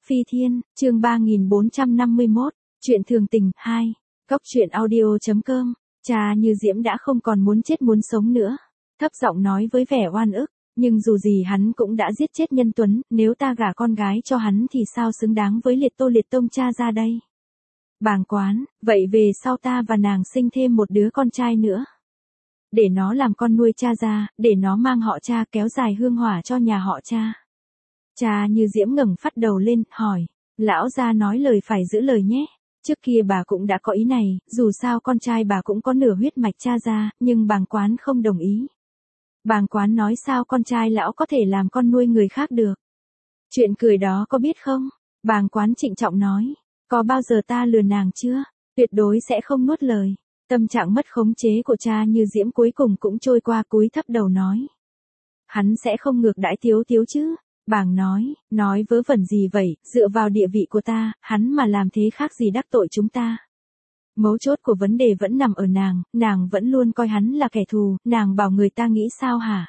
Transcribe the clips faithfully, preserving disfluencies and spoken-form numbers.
Phi Thiên, chương ba nghìn bốn trăm năm mươi mốt, chuyện thường tình, hai. Cóc truyện audio.com, cha Như Diễm đã không còn muốn chết muốn sống nữa. Thấp giọng nói với vẻ oan ức, nhưng dù gì hắn cũng đã giết chết Nhân Tuấn, nếu ta gả con gái cho hắn thì sao xứng đáng với liệt tô liệt tông cha ra đây. Bàng Quán, vậy về sau ta và nàng sinh thêm một đứa con trai nữa. Để nó làm con nuôi cha ra, để nó mang họ cha kéo dài hương hỏa cho nhà họ cha. Cha Như Diễm ngẩng phát đầu lên, hỏi, lão gia nói lời phải giữ lời nhé. Trước kia bà cũng đã có ý này, dù sao con trai bà cũng có nửa huyết mạch cha ra, nhưng Bàng Quán không đồng ý. Bàng Quán nói sao con trai lão có thể làm con nuôi người khác được. Chuyện cười đó có biết không? Bàng Quán trịnh trọng nói, có bao giờ ta lừa nàng chưa? Tuyệt đối sẽ không nuốt lời. Tâm trạng mất khống chế của cha Như Diễm cuối cùng cũng trôi qua, cúi thấp đầu nói. Hắn sẽ không ngược đãi Tiếu Tiếu chứ? Bàng nói, nói vớ vẩn gì vậy, dựa vào địa vị của ta, hắn mà làm thế khác gì đắc tội chúng ta. Mấu chốt của vấn đề vẫn nằm ở nàng, nàng vẫn luôn coi hắn là kẻ thù, nàng bảo người ta nghĩ sao hả?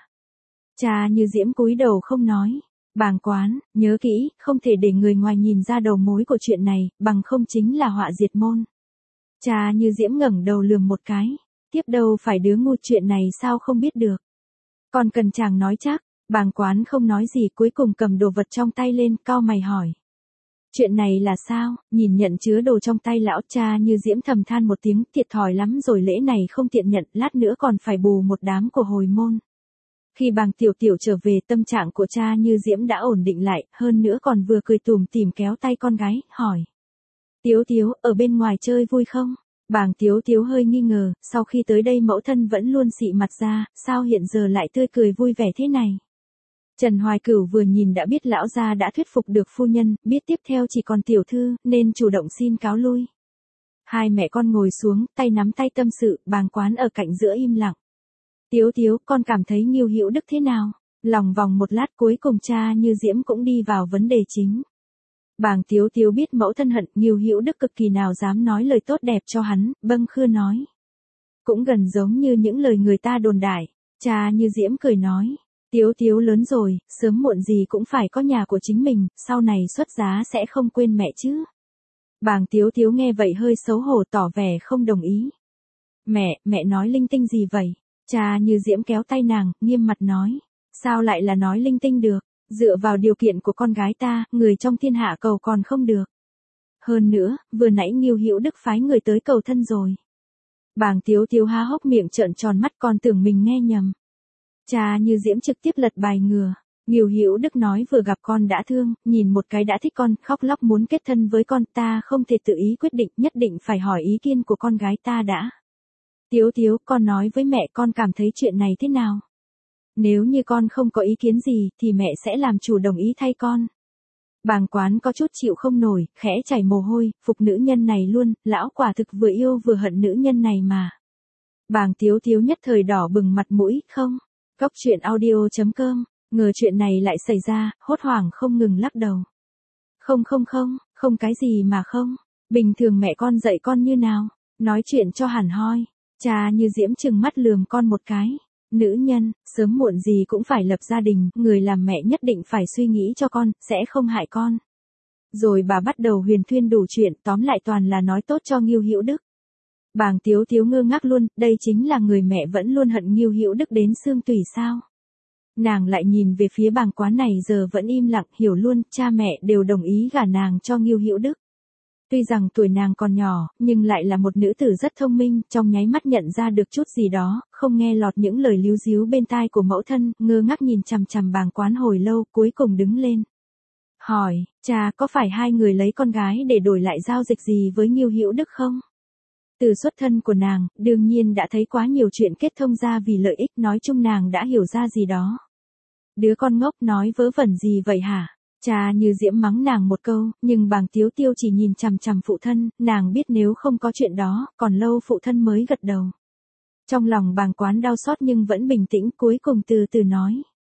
Cha Như Diễm cúi đầu không nói. Bàng Quán, nhớ kỹ, không thể để người ngoài nhìn ra đầu mối của chuyện này, bằng không chính là họa diệt môn. Cha Như Diễm ngẩng đầu lườm một cái, tiếp đâu phải đứa ngu, chuyện này sao không biết được. Còn cần chàng nói chắc. Bàng Quán không nói gì, cuối cùng cầm đồ vật trong tay lên, cau mày hỏi. Chuyện này là sao? Nhìn nhận chứa đồ trong tay lão, cha Như Diễm thầm than một tiếng, thiệt thòi lắm rồi, lễ này không tiện nhận, lát nữa còn phải bù một đám của hồi môn. Khi Bàng Tiểu Tiểu trở về, tâm trạng của cha Như Diễm đã ổn định lại, hơn nữa còn vừa cười tủm tỉm kéo tay con gái, hỏi. Tiếu Tiếu, ở bên ngoài chơi vui không? Bàng Tiếu Tiếu hơi nghi ngờ, sau khi tới đây mẫu thân vẫn luôn xị mặt ra, sao hiện giờ lại tươi cười vui vẻ thế này? Trần Hoài Cửu vừa nhìn đã biết lão gia đã thuyết phục được phu nhân, biết tiếp theo chỉ còn tiểu thư, nên chủ động xin cáo lui. Hai mẹ con ngồi xuống, tay nắm tay tâm sự, Bàng Quán ở cạnh giữa im lặng. Tiếu Tiếu, con cảm thấy Ngưu Hữu Đức thế nào? Lòng vòng một lát, cuối cùng cha Như Diễm cũng đi vào vấn đề chính. Bàng Tiếu Tiếu biết mẫu thân hận Ngưu Hữu Đức cực kỳ, nào dám nói lời tốt đẹp cho hắn, bâng khưa nói. Cũng gần giống như những lời người ta đồn đại. Cha Như Diễm cười nói. Tiếu Tiếu lớn rồi, sớm muộn gì cũng phải có nhà của chính mình, sau này xuất giá sẽ không quên mẹ chứ. Bàng Tiếu Tiếu nghe vậy hơi xấu hổ, tỏ vẻ không đồng ý. Mẹ, mẹ nói linh tinh gì vậy? Cha Như Diễm kéo tay nàng, nghiêm mặt nói. Sao lại là nói linh tinh được? Dựa vào điều kiện của con gái ta, người trong thiên hạ cầu còn không được. Hơn nữa, vừa nãy Ngưu Hữu Đức phái người tới cầu thân rồi. Bàng Tiếu Tiếu há hốc miệng trợn tròn mắt, còn tưởng mình nghe nhầm. Cha Như Diễm trực tiếp lật bài ngừa. Ngưu Hữu Đức nói vừa gặp con đã thương, nhìn một cái đã thích con, khóc lóc muốn kết thân với con, ta không thể tự ý quyết định, nhất định phải hỏi ý kiến của con gái ta đã. Tiếu Tiếu, con nói với mẹ con cảm thấy chuyện này thế nào? Nếu như con không có ý kiến gì, thì mẹ sẽ làm chủ đồng ý thay con. Bàng Quán có chút chịu không nổi, khẽ chảy mồ hôi, phục nữ nhân này luôn, lão quả thực vừa yêu vừa hận nữ nhân này mà. Bàng Tiếu Tiếu nhất thời đỏ bừng mặt mũi, không. Cóc truyện audio.com, ngờ chuyện này lại xảy ra, hốt hoảng không ngừng lắc đầu. Không không không, không cái gì mà không, bình thường mẹ con dạy con như nào, nói chuyện cho hẳn hoi. Cha Như Diễm trừng mắt lườm con một cái. Nữ nhân, sớm muộn gì cũng phải lập gia đình, người làm mẹ nhất định phải suy nghĩ cho con, sẽ không hại con. Rồi bà bắt đầu huyền thuyên đủ chuyện, tóm lại toàn là nói tốt cho Ngưu Hữu Đức. Bàng Tiếu Tiếu ngơ ngác luôn, đây chính là người mẹ vẫn luôn hận Ngưu Hữu Đức đến xương tủy sao? Nàng lại nhìn về phía Bàng Quán này giờ vẫn im lặng, hiểu luôn, cha mẹ đều đồng ý gả nàng cho Ngưu Hữu Đức. Tuy rằng tuổi nàng còn nhỏ, nhưng lại là một nữ tử rất thông minh, trong nháy mắt nhận ra được chút gì đó, không nghe lọt những lời líu díu bên tai của mẫu thân, ngơ ngác nhìn chằm chằm Bàng Quán hồi lâu, cuối cùng đứng lên. Hỏi, cha, có phải hai người lấy con gái để đổi lại giao dịch gì với Ngưu Hữu Đức không? Từ xuất thân của nàng, đương nhiên đã thấy quá nhiều chuyện kết thông ra vì lợi ích, nói chung nàng đã hiểu ra gì đó. Đứa con ngốc nói vớ vẩn gì vậy hả? Cha Như Diễm mắng nàng một câu, nhưng Bàng Tiếu Tiếu chỉ nhìn chằm chằm phụ thân, nàng biết nếu không có chuyện đó, còn lâu phụ thân mới gật đầu. Trong lòng Bàng Quán đau xót nhưng vẫn bình tĩnh, cuối cùng từ từ nói.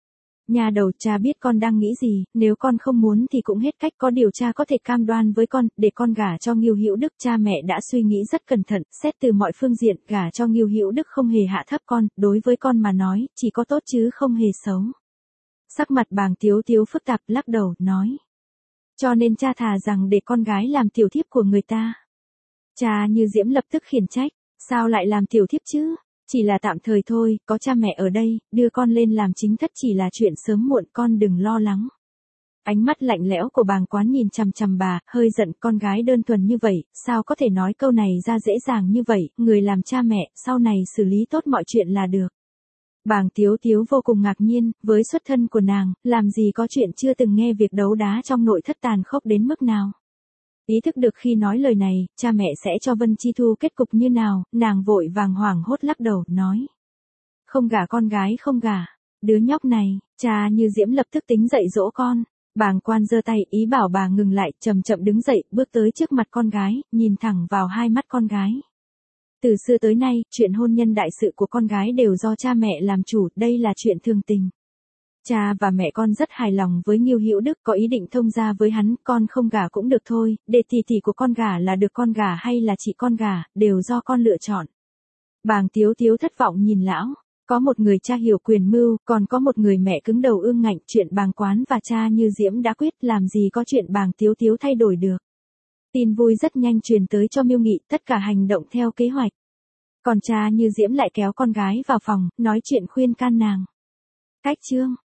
Nhà đầu, cha biết con đang nghĩ gì, nếu con không muốn thì cũng hết cách, có điều cha có thể cam đoan với con, để con gả cho Ngưu Hữu Đức, cha mẹ đã suy nghĩ rất cẩn thận, xét từ mọi phương diện, gả cho Ngưu Hữu Đức không hề hạ thấp con, đối với con mà nói, chỉ có tốt chứ không hề xấu. Sắc mặt Bàng Tiếu Tiếu phức tạp, lắc đầu, nói. Cho nên cha thà rằng để con gái làm tiểu thiếp của người ta. Cha Như Diễm lập tức khiển trách, sao lại làm tiểu thiếp chứ? Chỉ là tạm thời thôi, có cha mẹ ở đây, đưa con lên làm chính thất chỉ là chuyện sớm muộn, con đừng lo lắng. Ánh mắt lạnh lẽo của bàng quán nhìn chằm chằm bà, hơi giận, con gái đơn thuần như vậy, sao có thể nói câu này ra dễ dàng như vậy, người làm cha mẹ, sau này xử lý tốt mọi chuyện là được. Bàng Tiếu Tiếu vô cùng ngạc nhiên, với xuất thân của nàng, làm gì có chuyện chưa từng nghe việc đấu đá trong nội thất tàn khốc đến mức nào. Ý thức được khi nói lời này, cha mẹ sẽ cho Vân Chi Thu kết cục như nào, nàng vội vàng hoảng hốt lắc đầu, nói. Không gả con gái không gả, đứa nhóc này, cha Như Diễm lập tức tính dậy dỗ con. Bàng quan giơ tay ý bảo bà ngừng lại, chậm chậm đứng dậy, bước tới trước mặt con gái, nhìn thẳng vào hai mắt con gái. Từ xưa tới nay, chuyện hôn nhân đại sự của con gái đều do cha mẹ làm chủ, đây là chuyện thường tình. Cha và mẹ con rất hài lòng với Ngưu Hữu Đức, có ý định thông gia với hắn, con không gả cũng được thôi, để tỷ tỷ của con gả là được, con gả hay là chị con gả, đều do con lựa chọn. Bàng Tiếu Tiếu thất vọng nhìn lão, có một người cha hiểu quyền mưu, còn có một người mẹ cứng đầu ương ngạnh, chuyện bàng quán và cha Như Diễm đã quyết, làm gì có chuyện bàng Tiếu Tiếu thay đổi được. Tin vui rất nhanh truyền tới cho Miêu Nghị, tất cả hành động theo kế hoạch. Còn cha Như Diễm lại kéo con gái vào phòng, nói chuyện khuyên can nàng. Cách chương